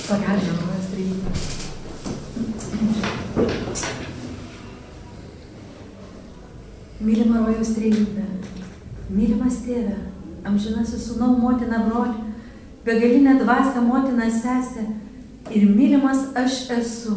Pagelbė rojaus trejybė. Mylima rojaus trejybė, mylimas tėve, amžinasis sūnau, motina, broli, begalinė dvasia, motina, sesė ir mylimas aš esu.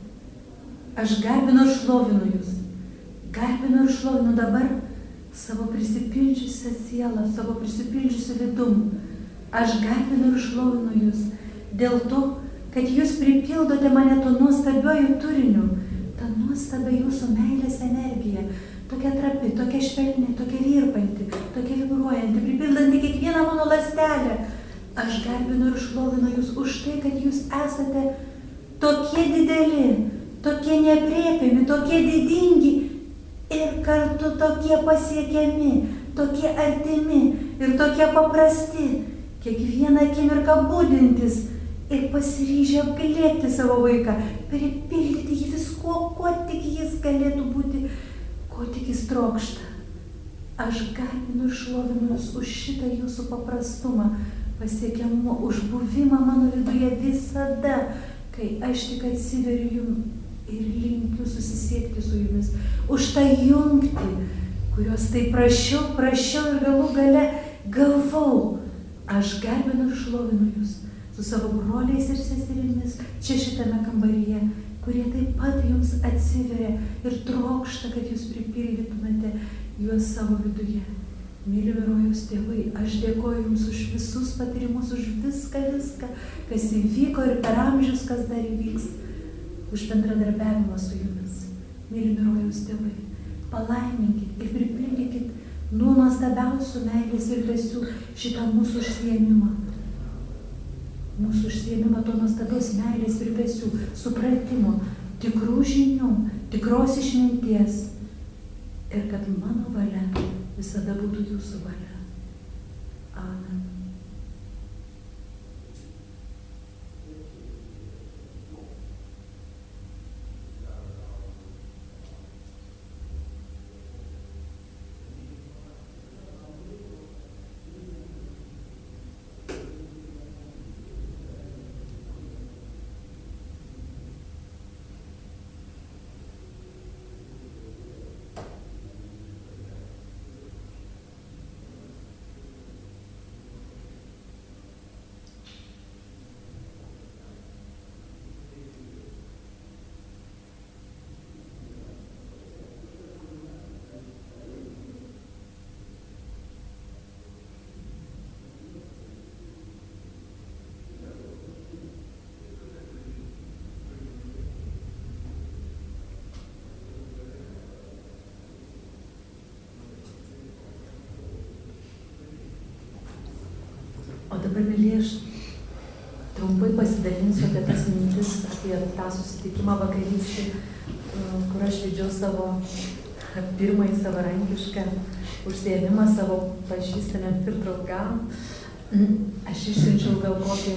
Aš garbinu ir šlovinu jūs, garbinu ir šlovinu dabar savo prisipildžiusią sielą, savo prisipildžiusią vidum. Aš garbinu ir šlovinu jūs dėl to, kad jūs pripildote mane to nuostabiuoju turiniu, tą nuostabę jūsų meilės energiją, tokia trapi, tokia švelni, tokia virpanti, tokia vibruojanti, pripildanti kiekvieną mano ląstelę. Aš garbinu ir šlovinu jūs už tai, kad jūs esate tokie dideli, tokie neaprėpiami, tokie didingi ir kartu tokie pasiekiami, tokie artimi ir tokie paprasti, kiekvieną akimirką budintis ir pasiryžę apglėbti savo vaiką, pripildyti jį viskuo, kuo tik jis galėtų būti, ko tik jis trokšta. Aš garbinu ir šlovinu jūs už šitą jūsų paprastumą, pasiekiamumą, už buvimą mano viduje visada, kai aš tik atsiveriu jums ir linkiu susisiekti su jumis, už tą jungtį, kurios tai prašiau ir galų gale gavau. Aš garbinu ir šlovinu jūs su savo broliais ir seserimis čia šitame kambaryje, kurie taip pat jums atsiveria ir trokšta, kad jūs pripildytumėte juos savo viduje. Mylimi rojaus tėvai, aš dėkoju jums už visus patyrimus, už viską, kas įvyko ir per amžius, kas dar įvyks, už bendradarbiavimą su jumis. Mylimi rojaus tėvai, palaiminkit ir pripildykit nuo nuostabiausių meilės ir dvasių šitą mūsų užsiėmimą. Mūsų užsiėmimą to nuostabios meilės ir dvasių, supratimo, tikrų žinių, tikros išminties. Ir kad mano valia visada būtų jūsų valia. Amen. O dabar, mėlyje, aš trumpai pasidalinsiu apie tas mintis, apie tą susitikimą vakarykštį, kur aš vedžiau savo pirmąjį savarankišką užsiėmimą savo pažįstamiem ir draugam. Aš išsiunčiau gal kokį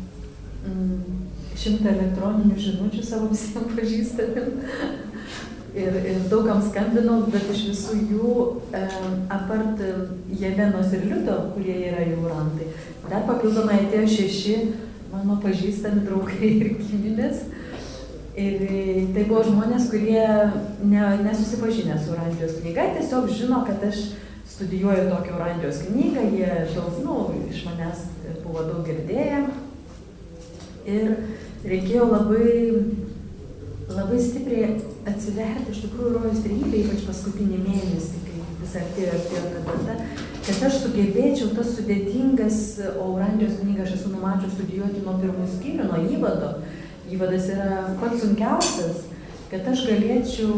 100 elektroninių žinučių savo visiems pažįstamiem. Ir daugam skambinau, bet iš visų jų, apart Jelenos ir Liudo, kurie yra jau randai, dar papildomai atėjo 6 mano pažįstami draugai ir giminės. Ir tai buvo žmonės, kurie nesusipažinę su Urandijos knyga, tiesiog žino, kad aš studijuoju tokią Urandijos knygą, jie daug, iš manęs buvo daug girdėję. Ir reikėjo labai stipriai atsiverti, iš tikrųjų, rojaus trejybė, ypač paskutinį mėnesį, kai vis artėjo ta data, kad aš sugebėčiau tas sudėtingas, o Urandijos knygą aš esu numačius studijuoti nuo pirmų skyrių, nuo įvado. Įvadas yra pats sunkiausias, kad aš galėčiau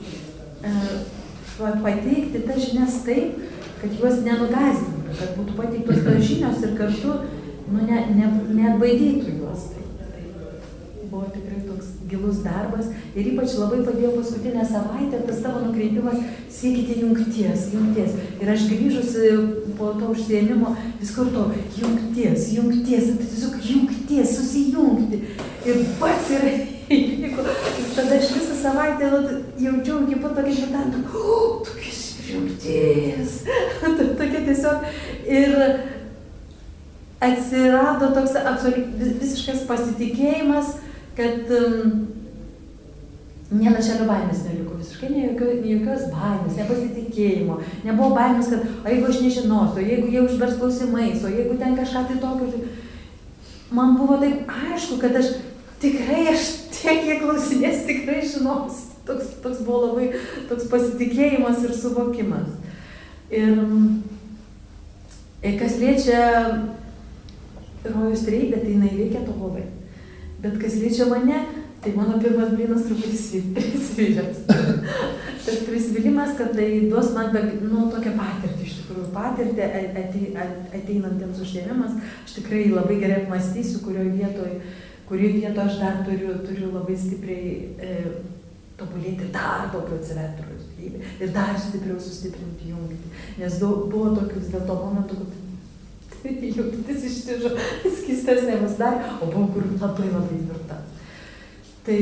pateikti tas žinias taip, kad juos nenugąsdintų, kad būtų pateiktos tos žinios ir kartu neatbaidytų juos. Tai buvo tikrai toks gilus darbas ir ypač labai padėjo paskutinę savaitę tas tavo nukreipimas siekite jungties. Ir aš grįžusi po to užsiėmimo vis kartu jungties, tiesiog jungties, susijungti. Ir pats yra įvyko. Tada aš visą savaitę jaučiau iki pat tokį žudantų, tokia jungties, tokia tiesiog. Ir atsirado toks visiškas pasitikėjimas, kad nė lašelio baimės neliko, visiškai jokios baimės, nepasitikėjimo. Nebuvo baimės, kad o jeigu aš nežinosiu, o jeigu jie užvers klausimais, o jeigu ten kažką tai tokio. Man buvo taip aišku, kad aš tiek kiek klausinės, tikrai žinosiu. Toks buvo labai toks pasitikėjimas ir suvokimas. Ir kas liečia Rojus Trejybė, tai jinai veikia tobulai. Bet kas liečia mane, tai mano pirmas blynas truputį prisvilęs. Tas prisvilimas, kad tai duos man tokią patirtį, iš tikrųjų, patirtį ateinantiems užsiėmimas. Aš tikrai labai gerai apmąstysiu, kurioje vietoje aš dar turiu labai stipriai tobulėti, dar daugiau atsiverti Rojus Trejybę ir dar stipriau sustiprinti jungtį. Nes buvo tokių vis dėlto momentų, kad jungtis ištižo, skystesnė mus darė, o buvo kur labai tvirta. Tai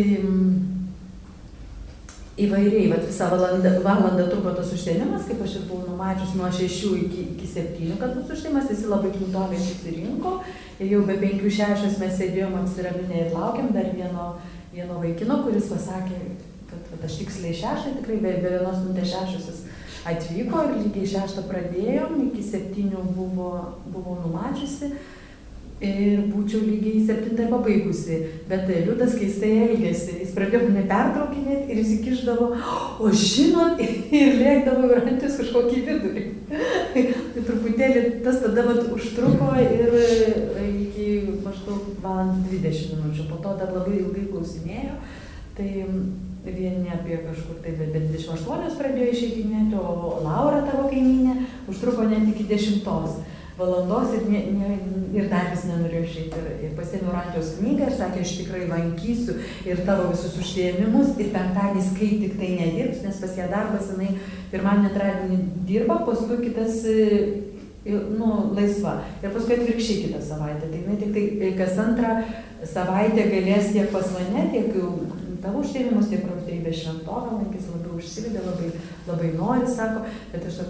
įvairiai, visą valandą truko tas užsiėmimas, kaip aš ir buvau numačius nuo 6 iki 7, kad bus užsiėmimas, visi labai klintoviai susirinko ir jau be 5-6 mes sėdėjom apsiraminę ir laukiam dar vieno vaikino, kuris pasakė, kad aš tiksliai 6, tikrai be 1 minutės 6 atvyko ir lygiai 6 pradėjom, iki 7 buvo numačiusi ir būčiau lygiai 7 pabaigusi, bet Liudas keistai elgėsi, jis pradėjo mane pertraukinėti ir įsikišdavo, o žinot, ir lėkdavo ir antis kažkokį vidurį. Tai truputėlį tas tada užtruko ir iki maždaug 1:20 minučių, po to dar labai ilgai klausinėjo, tai vieni apie kažkur tai, bet 28 pradėjo išeitinėti, o Laura, tavo kaimynė, užtruko net iki 10 valandos ir dar vis nenorėjau išeiti. Ir pasiėmiau Rantijos knygą ir sakė, aš tikrai lankysiu ir tavo visus užsiėmimus ir penktadieniais, kai tik tai nedirbs, nes pas ją darbas, jinai pirmadienį, antradienį dirba, paskui kitas laisva. Ir paskui atvirkščiai kitą savaitę. Tai jinai tik tai kas antrą savaitę galės tiek pas mane, tiek tavo užsiėmimus, tiek Rojus Trejybės šventovę lankys, labai užsivedė, labai nori, sako, bet aš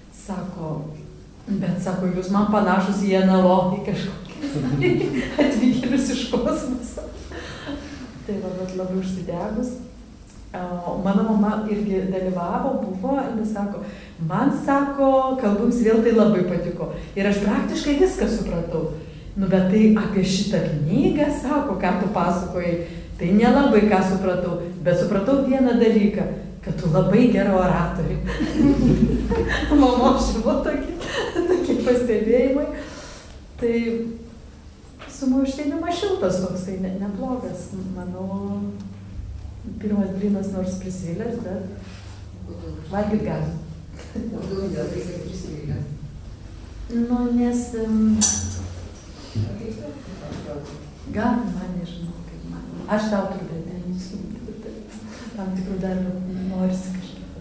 sako, jūs man panašus į NLO, į kažkokius atvykėlius iš kosmoso. Tai labai užsidegus. O mano mama irgi dalyvavo, jis sako, man sako, kalbums vėl tai labai patiko. Ir aš praktiškai viską supratau. Bet tai apie šitą knygą, sako, ką tu pasakojai, tai nelabai ką supratau, bet supratau vieną dalyką, kad tu labai gera oratorė. Mamos buvo tokie pastebėjimai. Tai su užsiėmimas šiltas toks, tai neblogas. Manau, pirmas blynas nors prisvilęs, bet valgyt gali. Kodėl tai prisvilęs? Nes gal man nežinau, kaip man. Aš tau turbūt tam tikrų dar norisi kažkaip.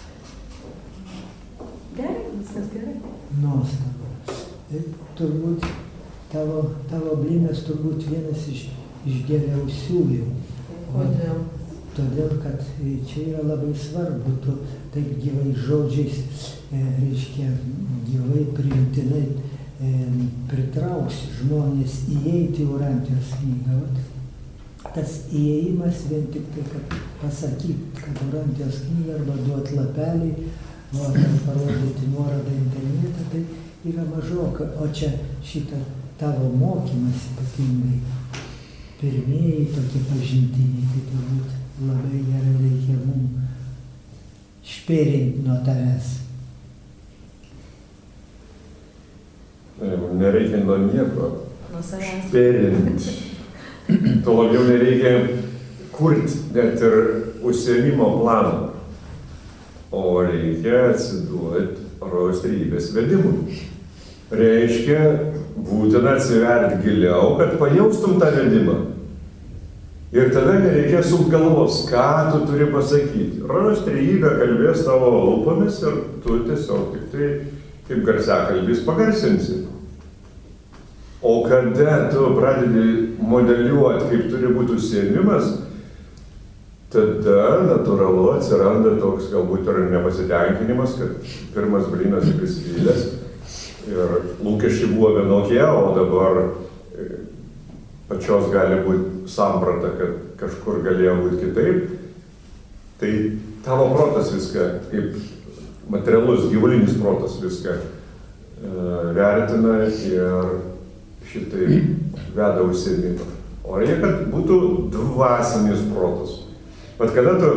Gerai, viskas gerai. Nuostabu. Turbūt tavo blynas turbūt vienas iš geriausiųjų. Kodėl? Todėl, kad čia yra labai svarbu, tu taip gyvai žodžiais, reiškia, gyvai priimtinai pritrauksi žmonės įeiti į Urantijos knygą. Tas įėjimas vien tik tai, kad pasakyti, kad Urantijos knygą arba duoti lapelį, arba parodyti nuorodą internetą, tai yra mažoka. O čia šitą tavo mokymas ypatingai, pirmieji tokie pažintiniai, tai turbūt labai gerai reikia mums špėrinti nuo tavęs. Nereikia nuo nieko špėrinti. Tuo labiau nereikia kurti net ir užsiėmimo planą, o reikia atsiduoti Rojus Trejybės vedimui. Reiškia, būtina atsiverti giliau, kad pajaustum tą vedimą. Ir tada nereikia sukt galvos, ką tu turi pasakyti. Rojus Trejybė kalbės tavo lūpomis ir tu tiesiog tik tai kaip garsiakalbis pagarsinsi. O kada tu pradedi modeliuoti, kaip turi būti užsiėmimas, tada natūralu atsiranda toks galbūt ir nepasitenkinimas, kad pirmas blynas prisvilęs, ir lūkesčiai buvo vienokie, o dabar pačios gali būti samprata, kad kažkur galėjo būti kitaip. Tai tavo protas viską, kaip materialus, gyvulinis protas viską vertina ir šitai veda užsiėmimą. O reikia, kad būtų dvasinis protas. Bet kada tu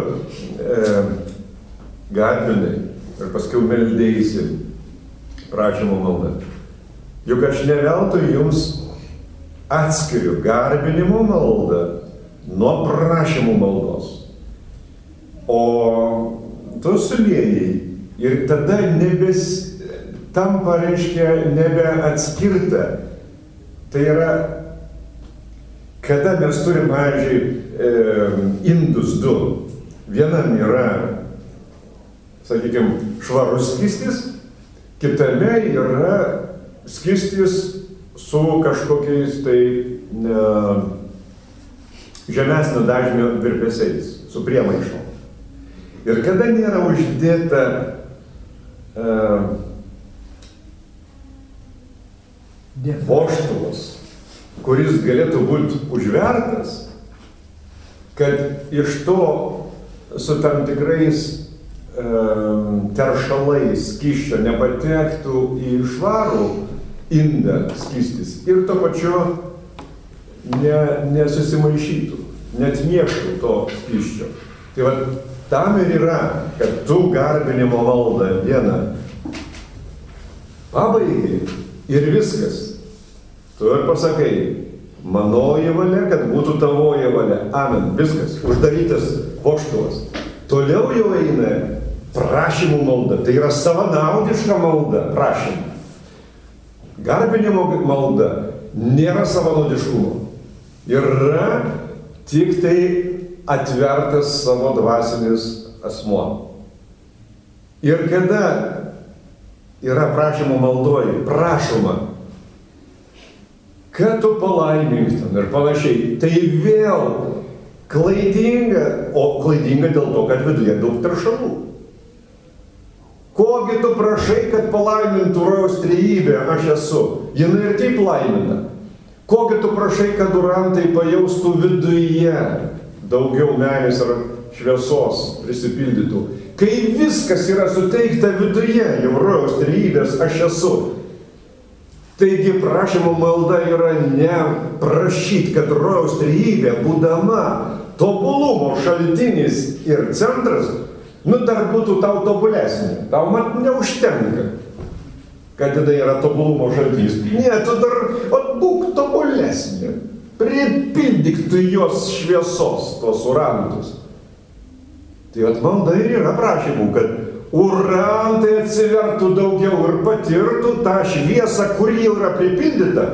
garbinai ir paskui meldėsi prašymo maldą, juk aš ne veltui jums atskiriu garbinimo maldą nuo prašymų maldos. O tu sulieji ir tada tampa, reiškia, nebeatskirta. Tai yra, kada mes turim, pavyzdžiui, indus du. Vienam yra, sakykime, švarus skystis, kitame yra skystis su kažkokiais tai žemesnio dažnio virpesiais, su priemaišom. Ir kada nėra uždėta vožtuvas, kuris galėtų būti užvertas, kad iš to su tam tikrais teršalais skysčio nepatektų į švarų indą skystis ir to pačiu nesusimaišytų, net nieštų to skysčio. Tai va, tam ir yra, kad tu garbinimo maldą vieną pabaigai ir viskas. Tu ir pasakai, manoji valia, kad būtų tavoji valia. Amen. Viskas. Uždarytas vožtuvas. Toliau jau eina prašymų malda. Tai yra savanaudiška malda, prašymų. Garbinimo malda nėra savanaudiškumo. Yra tik tai atvertas savo dvasinis asmuo. Ir kada yra prašymų maldoji, prašoma, kad tu palaimink ten ir panašiai, tai vėl klaidinga, o klaidinga dėl to, kad viduje daug teršalų. Kogi tu prašai, kad palaimintų rojaus trejybę, aš esu, jinai ir taip laimina. Kogi tu prašai, kad durantai pajaustų viduje daugiau meilės ar šviesos prisipildytų. Kai viskas yra suteikta viduje, jau rojaus trejybės, aš esu. Taigi prašymo malda yra ne prašyti, kad rojaus trejybė, būdama tobulumo šaltinis ir centras, dar būtų tau tobulesnė. Tau mat neužtenka, kad tada yra tobulumo šaltinis. Ne, tu dar būk tobulesnė. Pripildyk tu jos šviesos, tos urantus. Tai malda ir yra prašymų, kad urantai atsivertų daugiau ir patirtų tą šviesą, kuri jau yra pripildyta.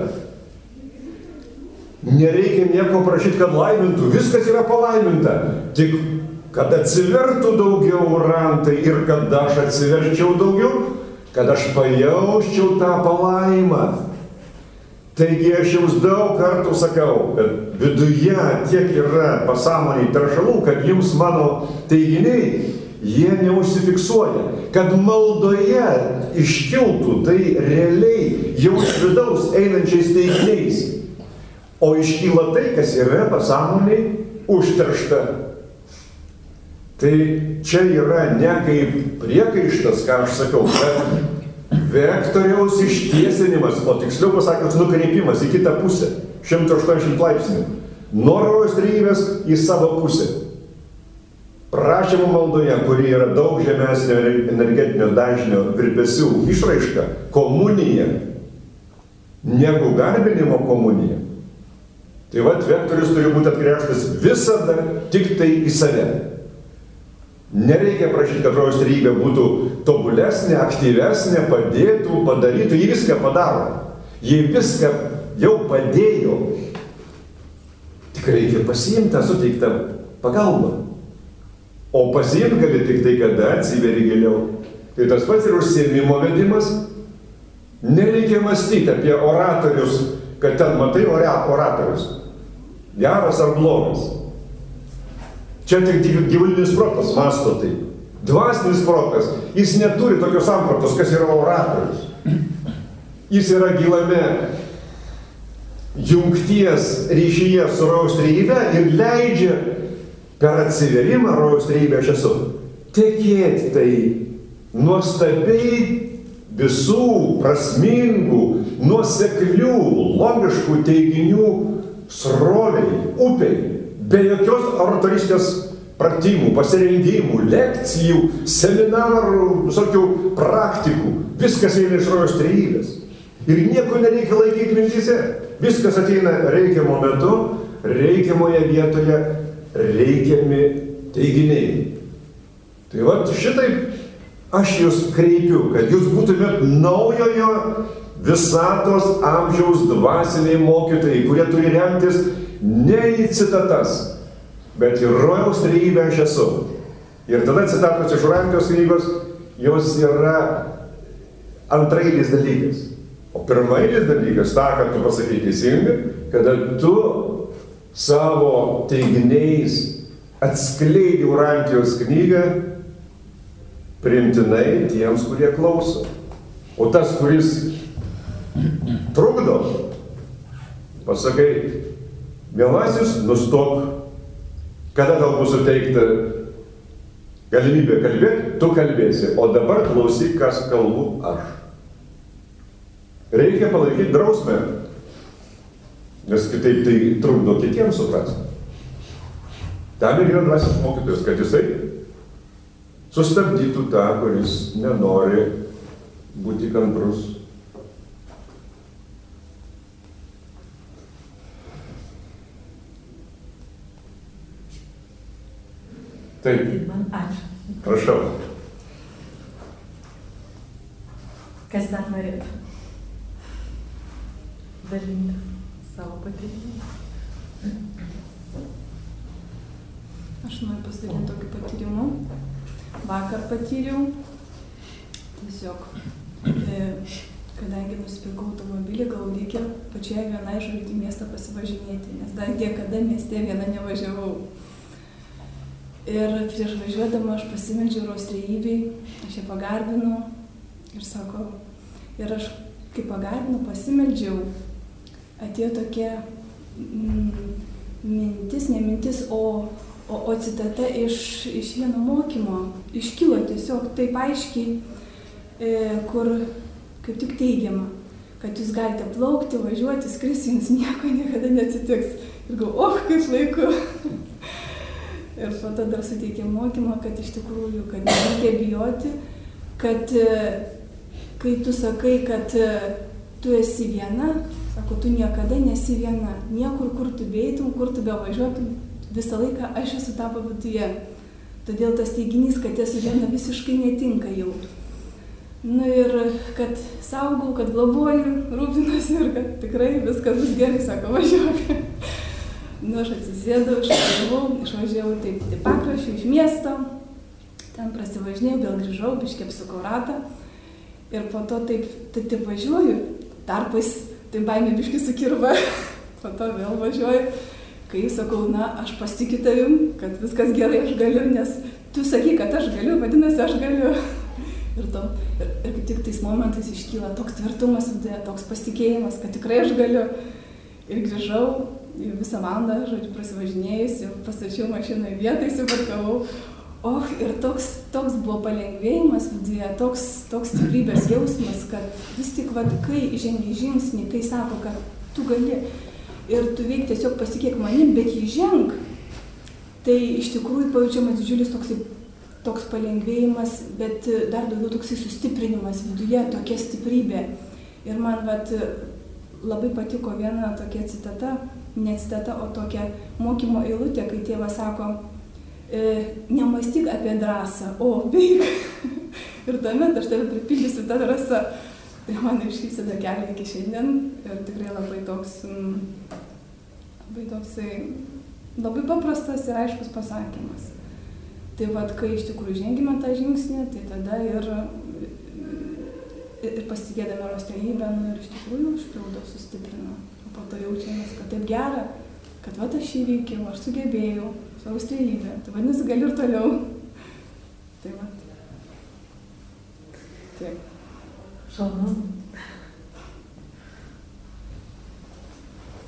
Nereikia nieko prašyti, kad laimintų, viskas yra palaiminta. Tik, kad atsivertų daugiau urantai ir kad aš atsiverčiau daugiau, kad aš pajausčiau tą palaimą. Taigi aš jums daug kartų sakau, kad viduje tiek yra pasąmonėj teršalų, kad jums mano teiginiai jie neužsifiksuoja, kad maldoje iškiltų tai realiai jau iš vidaus einančiais teiginiais, o iškyla tai, kas yra pasąmonėj užteršta. Tai čia yra ne kaip priekaištas, ką aš sakau, bet vektoriaus ištiesinimas, o tiksliau pasakęs nukreipimas į kitą pusę, 180 laipsnių, nuo rojaus trejybės į savo pusę. Prašymų maldoje, kuri yra daug žemesnio energetinio dažnio virpesių išraiška, komunija, negu garbinimo komunija. Tai vat vektorius turi būti atgręžtas visada tik tai į save. Nereikia prašyti, kad rojaus trejybė būtų tobulesnė, aktyvesnė, padėtų, padarytų, jį viską padaro. Jį viską jau padėjo. Tik reikia pasiimti tą suteiktą pagalbą. O pasiimti gali tik tai, kada atsiveri giliau. Tai tas pats ir užsiėmimo vedimas. Nereikia mąstyti apie oratorius, kad ten matai oratorius. Geras ar blogas. Čia tik gyvulinis protas mąsto taip. Dvasinis protas, jis neturi tokios sampratos, kas yra oratorius. Jis yra gilame jungties ryšyje su rojaus trejybe ir leidžia per atsiverimą rojaus trejybę aš esu tekėti tai nuostabiai visų prasmingų, nuoseklių, logiškų teiginių sroviai, upiai, be jokios oratorystės pratimų, pasirengimų, lekcijų, seminarų, visokių praktikų. Viskas eina iš rojaus trejybės. Ir nieko nereikia laikyti mintyse. Viskas ateina reikiamo metu, reikiamoje vietoje, reikiami teiginiai. Tai va šitaip aš jūs kreipiu, kad jūs būtumėt naujojo visatos amžiaus dvasiniai mokytojai, kurie turi remtis ne į citatas, bet į rojaus trejybę aš esu. Ir tada citatos iš Urantijos knygos, jos yra antrailis dalykas. O pirmailis dalykas, tą, kad tu pasakai teisingai, kada tu savo teiginiais atskleidi Urantijos knygą priimtinai tiems, kurie klauso. O tas, kuris trukdo, pasakai, mielasis, nustok, kada tau bus suteikta galimybė kalbėti, tu kalbėsi, o dabar klausyk, kas kalbu aš. Reikia palaikyti drausmę, nes kitaip tai trukdo kitiems suprasti. Tam ir yra dvasinis mokytojas, kad jisai sustabdytų tą, kuris nenori būti kantrus. Taip. Man ačiū. Prašau. Kas dar norėtų dalinti savo patyrimą? Aš noriu pasidalinti tokiu patyrimu. Vakar patyriau. Tiesiog, kadangi nusipirkau automobilį, gal reikia pačioje vienai žodžiu miestą pasivažinėti, nes dar niekada mieste viena nevažiavau. Ir prieš važiuodama aš pasimeldžiau rojaus trejybei, aš ją pagarbinau ir sako, ir aš kai pagarbinau, pasimeldžiau, atėjo tokia mintis, ne mintis, o citata iš vieno mokymo, iškilo tiesiog taip aiškiai, kur kaip tik teigiama, kad jūs galite plaukti, važiuoti, skristi, jums nieko niekada neatsitiks. Ir galvoju, kaip laiku. Ir po to dar suteikė mokymą, kad iš tikrųjų, kad nereikia bijoti, kad kai tu sakai, kad tu esi viena, sako, tu niekada nesi viena. Niekur, kur tu beitum, kur tu bevažiuotum, visą laiką aš esu tavo viduje. Todėl tas teiginys, kad esu viena, visiškai netinka jau. Nu ir kad saugau, kad globoju, rūpinuosi ir kad tikrai viskas bus gerai, sako, važiuok. Nu, aš atsisėdau, išvažiavau taip pakraščių iš miesto, ten prasivažinėjau, vėl grįžau, biškį apsukau ratą ir po to taip važiuoju, tarpais taip baimė biškį sukirba, po to vėl važiuoju, kai sakau, na, aš pasitikiu tavim, kad viskas gerai, aš galiu, nes tu sakai, kad aš galiu, vadinasi, aš galiu. Ir tik tais momentais iškyla toks tvirtumas viduje, toks pasitikėjimas, kad tikrai aš galiu. Ir grįžau. Visą valandą, žodžiu, prasivažinėjus, jau pastačiau mašiną į vietą, įsiparkavau. Ir toks buvo palengvėjimas viduje, toks stiprybės jausmas, kad vis tik, kai žengi žingsnį, kai sako, kad tu gali ir tu veik tiesiog pasitikėk manim, bet jį ženg, tai iš tikrųjų pajaučiamas didžiulis toks palengvėjimas, bet dar daugiau toksai sustiprinimas viduje, tokia stiprybė. Ir man labai patiko viena tokia citata, ne citata, o tokia mokymo eilutė, kai tėvas sako, nemąstyk apie drąsą, o veik. Ir tuomet aš tave pripildysiu tą drąsą. Tai man ir šypsena kelia iki šiandien ir tikrai labai labai paprastas ir aiškus pasakymas. Tai kai iš tikrųjų žengime tą žingsnį, tai tada ir pasitikėdami rojaus trejybę, ir iš tikrųjų užpildo, sustiprina. O po to jaučiamės, kad taip gera, kad aš įveikiau, aš sugebėjau, rojaus trejybę. Tai vadinasi, galiu ir toliau. Tai Taip. Šaunu.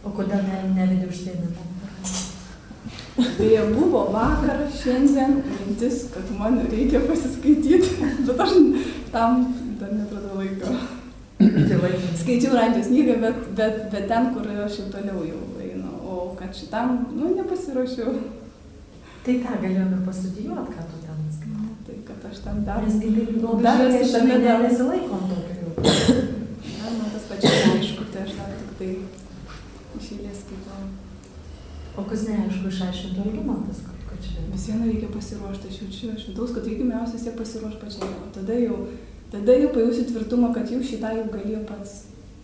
O kodėl nevedė užsiėmimo? Tai buvo vakar, šiandien mintis, kad man reikia pasiskaityti, bet aš tam dar netradau laiko. Skaičiau Randžios knygą, bet ten, kur aš jau toliau jau einu, o kad šitam, nepasiruošiau. Tai tą galėjom ir pastudijuoti, ką tu ten skaitai. Tai kad aš ten dar... Nes labai šitame nesilaikom tokio. Dar man tas pačias neaišku, tai aš dar tik tai iš eilės skaitau. O kas neaišku, išaiškintų argumentas, kad čia... Vis viena reikia pasiruošti, aš jaučiu, aš vidaus, kad reikia pirmiausia vis tiek pasiruošti pačiai. O tada jau pajusi tvirtumą, kad jau šitą jau galėjo pats.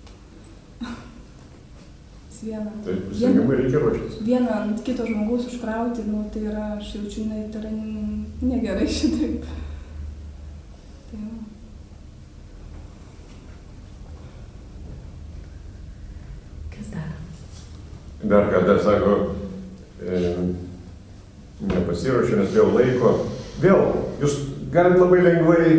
Taip, užsiėmimai reikia ruoštis. Vieną ant kito žmogaus užkrauti, tai yra, aš jaučiu, tai yra negerai šitaip. Tai jau. Kas dar? Dar kada sako, nepasiruošiu, nes vėl laiko. Vėl, jūs galite labai lengvai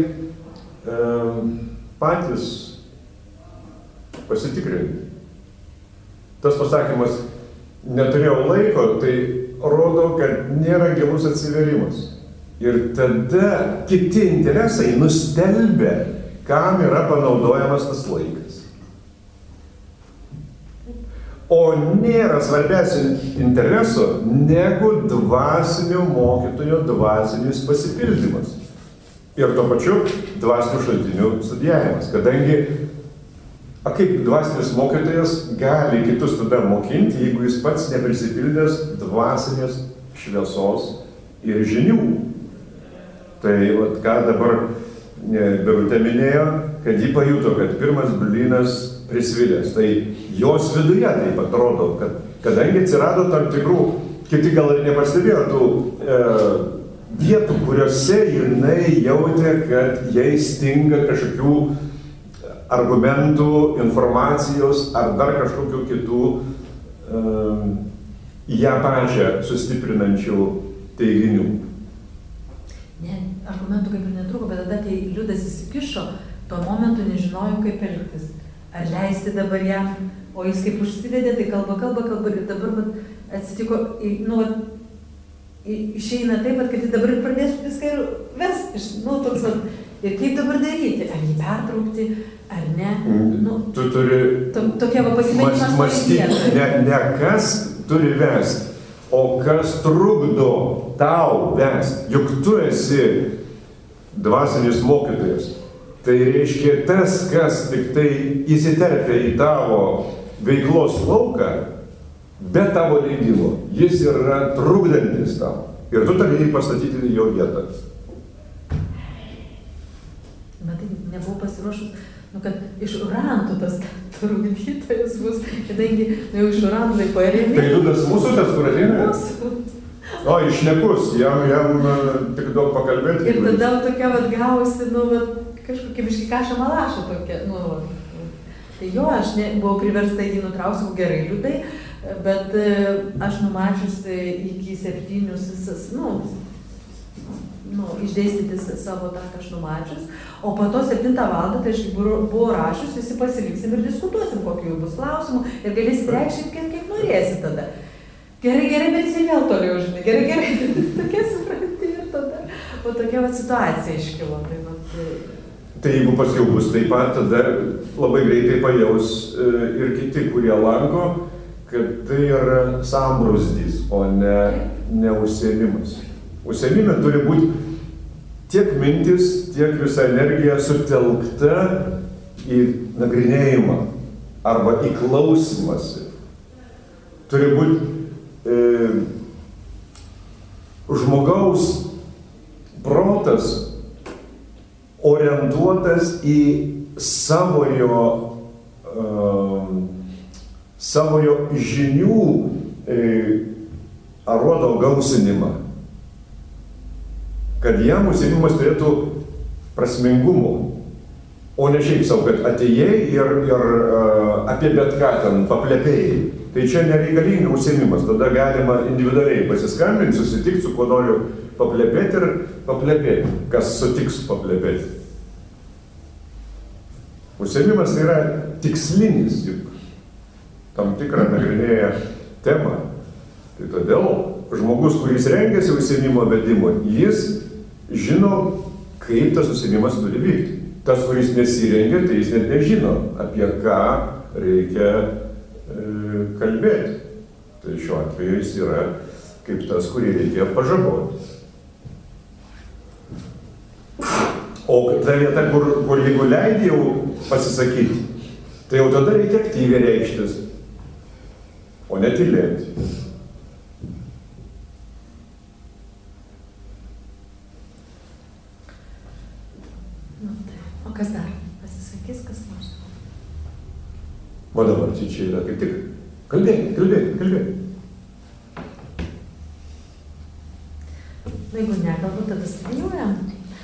patys pasitikrinti. Tas pasakymas, neturėjau laiko, tai rodo, kad nėra gilus atsiverimas. Ir tada kiti interesai nustelbia, kam yra panaudojamas tas laikas. O nėra svarbesnio intereso negu dvasinio mokytojo dvasinis pasipildymas. Ir tuo pačiu dvasinių šaltinių studijavimas. Kadangi, kaip dvasinis mokytojas gali kitus tada mokinti, jeigu jis pats neprisipildęs dvasinės šviesos ir žinių. Tai ką dabar Birutė minėjo, kad ji pajuto, kad pirmas blynas prisvilęs. Tai jos viduje taip atrodo, kad kadangi atsirado tam tikrų, kiti gal ir nepastebėjo tų vietų, kuriuose jinai jautė, kad jai stinga kažkokių argumentų, informacijos ar dar kažkokių kitų ją pačią sustiprinančių teiginių. Ne, argumentų kaip ir netruko, bet tada, kai Liudas įsikišo, tuo momentu nežinojau, kaip elgtis. Ar leisti dabar jam, o jis kaip užsivedė, tai kalba ir dabar atsitiko, išeina taip, kad jis dabar ir pradėsiu viską ir vesti. Toks, ir kaip dabar daryti? Ar jį pertraukti, ar ne? Tu turi tokia pasimėjimas ne kas turi vesti, o kas trukdo tau vesti. Juk tu esi dvasinis mokytojas. Tai reiškia tas, kas tik tai įsiterpia į tavo veiklos lauką, be tavo leidimo, jis yra trukdantis tau. Ir tu turi jį pastatyti jo vietą. Bet tai nebuvau pasiruošus, kad iš Urantų tas trukdytojas bus, kadangi jau iš Urantų tai paėmė. Tai Liudas mūsų tas, kur ateina? Mūsų. O, išnekus, jam tik daug pakalbėti. Ir tada tokia gausi, kažkokia biški kaša malaša tokia, Tai jo, aš buvau priversta jį nutrauksiu, gerai Liudai, bet aš numačiusi iki 7 išdėstyti savo tą, ką aš numačius, o po to 7 valandą, tai aš buvau rašius, visi pasiliksim ir diskutuosim, kokių jau bus klausimų ir galėsit reikšti, kaip norėsit tada. Gerai, bet jis vėl toliau žinai, gerai, tokia supranti ir tada, o tokia situacija iškilo. Tai jeigu paskiau bus taip pat, tada labai greitai pajaus ir kiti, kurie lanko, kad tai yra sambrūzdys, o ne užsiėmimas. Užsiėmime turi būti tiek mintis, tiek visa energija sutelkta į nagrinėjimą arba į klausimąsi. Turi būti žmogaus protas orientuotas į savojo žinių aruodo gausinimą, kad jam užsiėmimas turėtų prasmingumo, o ne šiaip savo, kad atėjai ir apie bet ką ten paplepėjai. Tai čia nereikalinga užsiėmimas, tada galima individualiai pasiskambinti, susitikti su kuo noriu paplepėti ir paplepėti, kas sutiks paplepėti. Užsiėmimas tai yra tikslinis, juk tam tikrą nagrinėja temą. Tai todėl žmogus, kuris rengiasi užsiėmimo vedimui, jis žino, kaip tas užsiėmimas turi vykti. Tas, kuris nesirengia, tai jis net nežino, apie ką reikia kalbėti. Tai šiuo atveju jis yra kaip tas, kurį reikia pažaboti. O ta vieta, kur jeigu leidai jau pasisakyti, tai jau tada reikia aktyviai reikštis, o ne tylėti. O kas dar? Pasisakys kas nors? O dabar čia yra kaip tik. Kalbėkit. Jeigu ne, galbūt tada studijuojam.